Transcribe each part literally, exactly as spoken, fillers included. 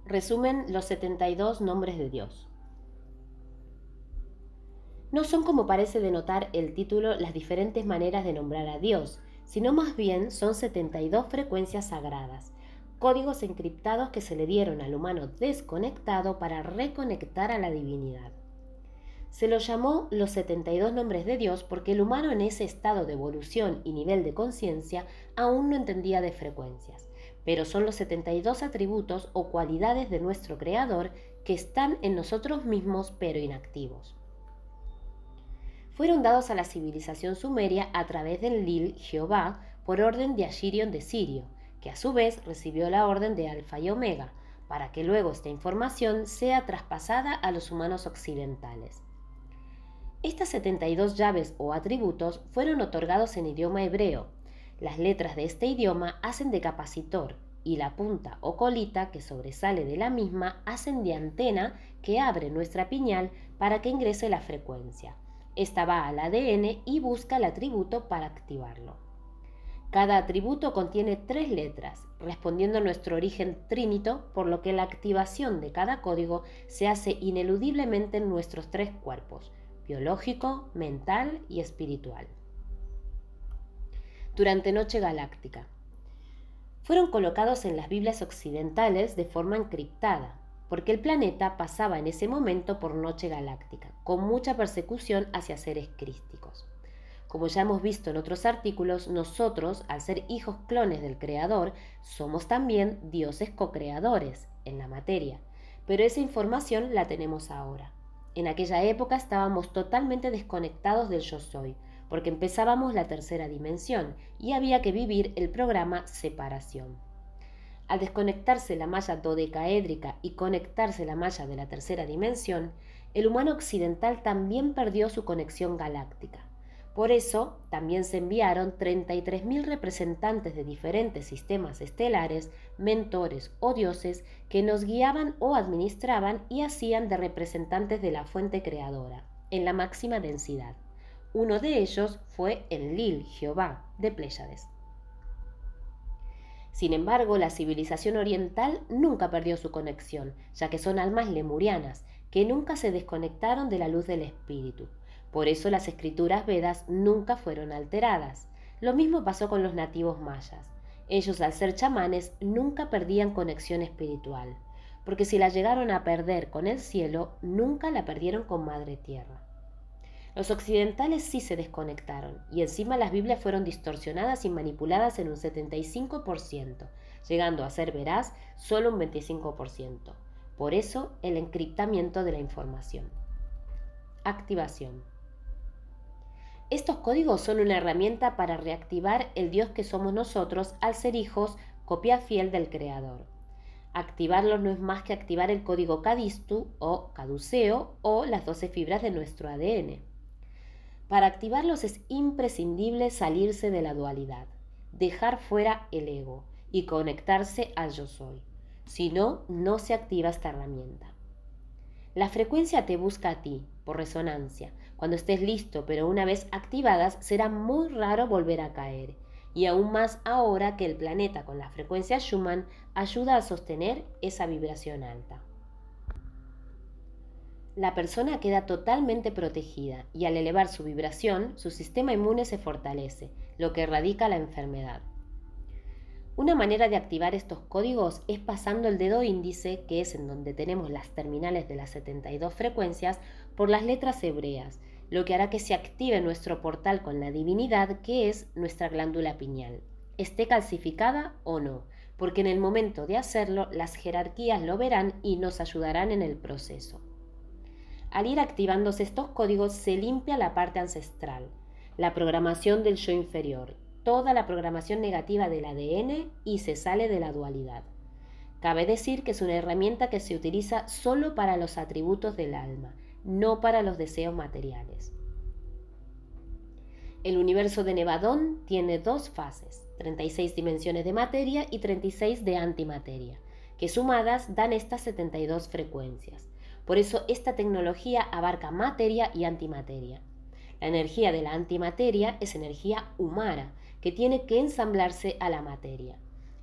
Resumen los setenta y dos nombres de Dios. No son, como parece denotar el título, las diferentes maneras de nombrar a Dios, sino más bien son setenta y dos frecuencias sagradas, códigos encriptados que se le dieron al humano desconectado para reconectar a la divinidad. Se los llamó los setenta y dos nombres de Dios porque el humano en ese estado de evolución y nivel de conciencia aún no entendía de frecuencias, pero son los setenta y dos atributos o cualidades de nuestro Creador que están en nosotros mismos pero inactivos. Fueron dados a la civilización sumeria a través del Lil Jehová por orden de Ashirion de Sirio, que a su vez recibió la orden de Alfa y Omega, para que luego esta información sea traspasada a los humanos occidentales. Estas setenta y dos llaves o atributos fueron otorgados en idioma hebreo. Las letras de este idioma hacen de capacitor y la punta o colita que sobresale de la misma hacen de antena que abre nuestra piñal para que ingrese la frecuencia. Esta va al A D N y busca el atributo para activarlo. Cada atributo contiene tres letras, respondiendo a nuestro origen trínito, por lo que la activación de cada código se hace ineludiblemente en nuestros tres cuerpos: biológico, mental y espiritual. Durante Noche Galáctica. Fueron colocados en las Biblias occidentales de forma encriptada, porque el planeta pasaba en ese momento por Noche Galáctica, con mucha persecución hacia seres crísticos. Como ya hemos visto en otros artículos, nosotros, al ser hijos clones del Creador, somos también dioses co-creadores en la materia, pero esa información la tenemos ahora. En aquella época estábamos totalmente desconectados del Yo Soy, porque empezábamos la tercera dimensión y había que vivir el programa separación. Al desconectarse la malla dodecaédrica y conectarse la malla de la tercera dimensión, el humano occidental también perdió su conexión galáctica. Por eso, también se enviaron treinta y tres mil representantes de diferentes sistemas estelares, mentores o dioses que nos guiaban o administraban y hacían de representantes de la fuente creadora, en la máxima densidad. Uno de ellos fue el Lil Jehová de Pléyades. Sin embargo, la civilización oriental nunca perdió su conexión, ya que son almas lemurianas, que nunca se desconectaron de la luz del espíritu. Por eso las escrituras Vedas nunca fueron alteradas. Lo mismo pasó con los nativos mayas. Ellos, al ser chamanes, nunca perdían conexión espiritual, porque si la llegaron a perder con el cielo, nunca la perdieron con Madre Tierra. Los occidentales sí se desconectaron, y encima las Biblias fueron distorsionadas y manipuladas en un setenta y cinco por ciento, llegando a ser veraz solo un veinticinco por ciento. Por eso, el encriptamiento de la información. Activación. Estos códigos son una herramienta para reactivar el Dios que somos nosotros al ser hijos, copia fiel del Creador. Activarlos no es más que activar el código Cadistu o caduceo o las doce fibras de nuestro A D N. Para activarlos es imprescindible salirse de la dualidad, dejar fuera el ego y conectarse al yo soy. Si no, no se activa esta herramienta. La frecuencia te busca a ti, por resonancia, cuando estés listo, pero una vez activadas será muy raro volver a caer, y aún más ahora que el planeta con la frecuencia Schumann ayuda a sostener esa vibración alta. La persona queda totalmente protegida y al elevar su vibración, su sistema inmune se fortalece, lo que erradica la enfermedad. Una manera de activar estos códigos es pasando el dedo índice, que es en donde tenemos las terminales de las setenta y dos frecuencias, por las letras hebreas, lo que hará que se active nuestro portal con la divinidad, que es nuestra glándula pineal, esté calcificada o no, porque en el momento de hacerlo las jerarquías lo verán y nos ayudarán en el proceso. Al ir activándose estos códigos se limpia la parte ancestral, la programación del yo inferior, toda la programación negativa del A D N y se sale de la dualidad. Cabe decir que es una herramienta que se utiliza solo para los atributos del alma, no para los deseos materiales. El universo de Nevadón tiene dos fases, treinta y seis dimensiones de materia y treinta y seis de antimateria, que sumadas dan estas setenta y dos frecuencias. Por eso esta tecnología abarca materia y antimateria. La energía de la antimateria es energía humana, que tiene que ensamblarse a la materia.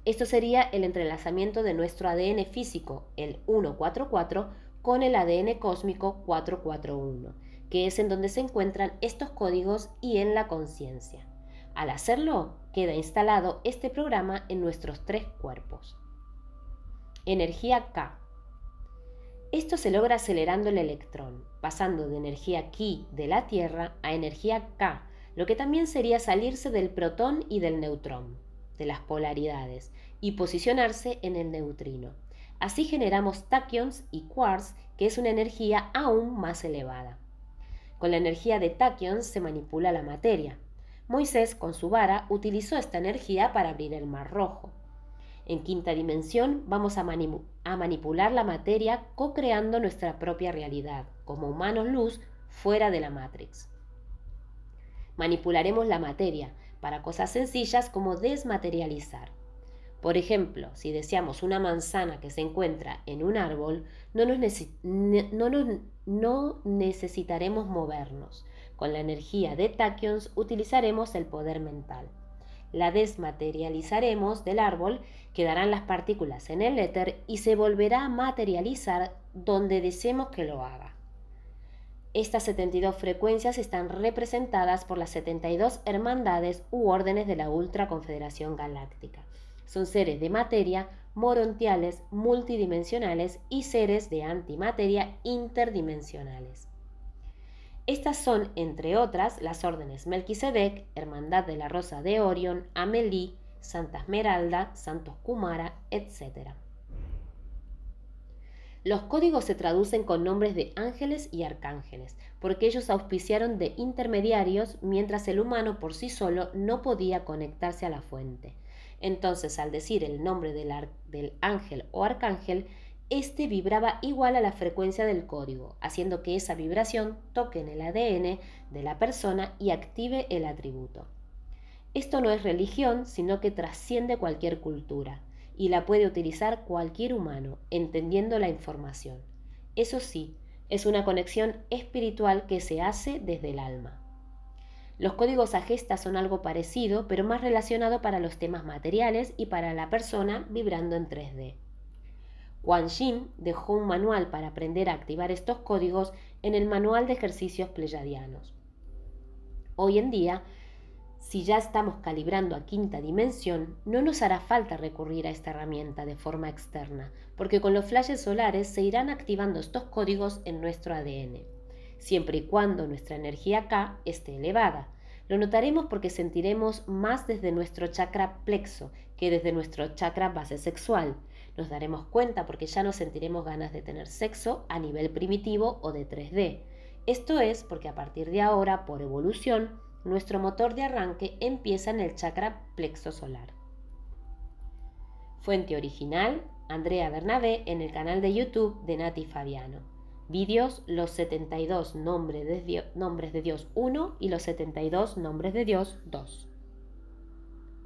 Esto sería el entrelazamiento de nuestro A D N físico, el ciento cuarenta y cuatro, con el A D N cósmico cuatrocientos cuarenta y uno, que es en donde se encuentran estos códigos y en la conciencia. Al hacerlo, queda instalado este programa en nuestros tres cuerpos. Energía K. Esto se logra acelerando el electrón, pasando de energía Ki de la Tierra a energía K, lo que también sería salirse del protón y del neutrón, de las polaridades, y posicionarse en el neutrino. Así generamos taquions y quarks, que es una energía aún más elevada. Con la energía de taquions se manipula la materia. Moisés, con su vara, utilizó esta energía para abrir el Mar Rojo. En quinta dimensión vamos a, mani- a manipular la materia co-creando nuestra propia realidad, como humanos luz fuera de la Matrix. Manipularemos la materia para cosas sencillas como desmaterializar. Por ejemplo, si deseamos una manzana que se encuentra en un árbol, no, nos nece- no, nos, no necesitaremos movernos. Con la energía de taquions utilizaremos el poder mental. La desmaterializaremos del árbol, quedarán las partículas en el éter y se volverá a materializar donde deseemos que lo haga. Estas setenta y dos frecuencias están representadas por las setenta y dos hermandades u órdenes de la Ultra Confederación Galáctica. Son seres de materia, morontiales, multidimensionales y seres de antimateria interdimensionales. Estas son, entre otras, las órdenes Melquisedec, Hermandad de la Rosa de Orión, Amelí, Santa Esmeralda, Santos Kumara, etcétera. Los códigos se traducen con nombres de ángeles y arcángeles, porque ellos auspiciaron de intermediarios mientras el humano por sí solo no podía conectarse a la fuente. Entonces, al decir el nombre del, ar- del ángel o arcángel, este vibraba igual a la frecuencia del código, haciendo que esa vibración toque en el A D N de la persona y active el atributo. Esto no es religión, sino que trasciende cualquier cultura y la puede utilizar cualquier humano, entendiendo la información. Eso sí, es una conexión espiritual que se hace desde el alma. Los códigos Agesta son algo parecido, pero más relacionado para los temas materiales y para la persona vibrando en tres D. Quan Yin dejó un manual para aprender a activar estos códigos en el Manual de Ejercicios Pleyadianos. Hoy en día, si ya estamos calibrando a quinta dimensión, no nos hará falta recurrir a esta herramienta de forma externa, porque con los flashes solares se irán activando estos códigos en nuestro A D N, siempre y cuando nuestra energía K esté elevada. Lo notaremos porque sentiremos más desde nuestro chakra plexo que desde nuestro chakra base sexual. Nos daremos cuenta porque ya no sentiremos ganas de tener sexo a nivel primitivo o de tres D. Esto es porque a partir de ahora, por evolución, nuestro motor de arranque empieza en el chakra plexo solar. Fuente original, Andrea Bernabé, en el canal de YouTube de Nati Fabiano. Vídeos, los setenta y dos nombres de Dios, nombres de Dios uno y los setenta y dos nombres de Dios dos.